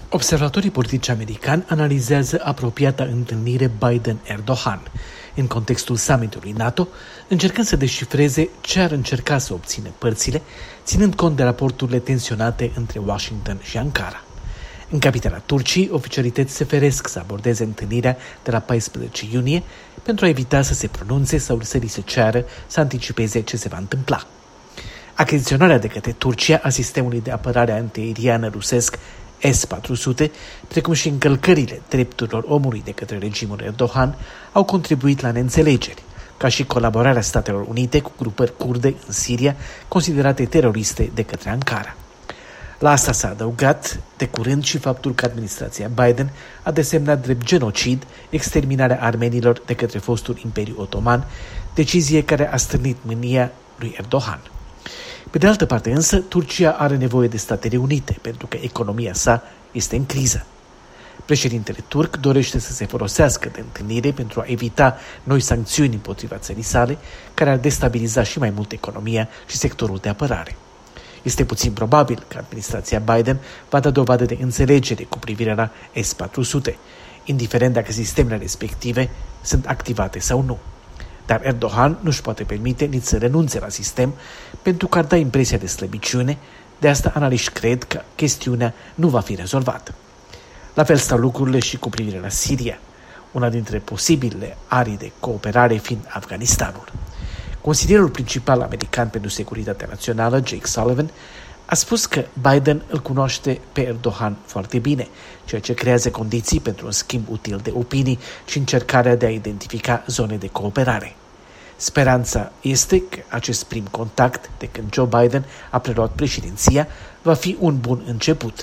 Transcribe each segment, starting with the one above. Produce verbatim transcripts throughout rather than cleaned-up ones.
Observatorii politici americani analizează apropiata întâlnire Biden-Erdogan în contextul summitului NATO, încercând să descifreze ce ar încerca să obțină părțile, ținând cont de raporturile tensionate între Washington și Ankara. În capitala Turciei, oficialități se feresc să abordeze întâlnirea de la paisprezece iunie pentru a evita să se pronunțe sau să li se ceară să anticipeze ce se va întâmpla. Achiziționarea de către Turcia a sistemului de apărare antiaeriană rusesc S patru sute, precum și încălcările drepturilor omului de către regimul Erdogan, au contribuit la neînțelegeri, ca și colaborarea Statelor Unite cu grupări kurde în Siria, considerate teroriste de către Ankara. La asta s-a adăugat de curând și faptul că administrația Biden a desemnat drept genocid exterminarea armenilor de către fostul Imperiu Otoman, decizie care a stârnit mânia lui Erdogan. Pe de altă parte însă, Turcia are nevoie de Statele Unite pentru că economia sa este în criză. Președintele turc dorește să se folosească de întâlnire pentru a evita noi sancțiuni împotriva țării sale, care ar destabiliza și mai mult economia și sectorul de apărare. Este puțin probabil că administrația Biden va da dovadă de înțelegere cu privire la S patru sute, indiferent dacă sistemele respective sunt activate sau nu. Dar Erdogan nu își poate permite nici să renunțe la sistem pentru că ar da impresia de slăbiciune, de asta analiști cred că chestiunea nu va fi rezolvată. La fel stau lucrurile și cu privire la Siria, una dintre posibilele arii de cooperare fiind Afganistanul. Consilierul principal american pentru securitatea națională, Jake Sullivan, a spus că Biden îl cunoaște pe Erdogan foarte bine, ceea ce creează condiții pentru un schimb util de opinii și încercarea de a identifica zone de cooperare. Speranța este că acest prim contact de când Joe Biden a preluat președinția va fi un bun început,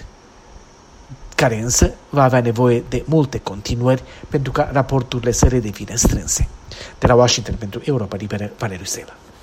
care însă va avea nevoie de multe continuări pentru ca raporturile să redevină strânse. De la Washington pentru Europa Liberă, Valeriu Sela.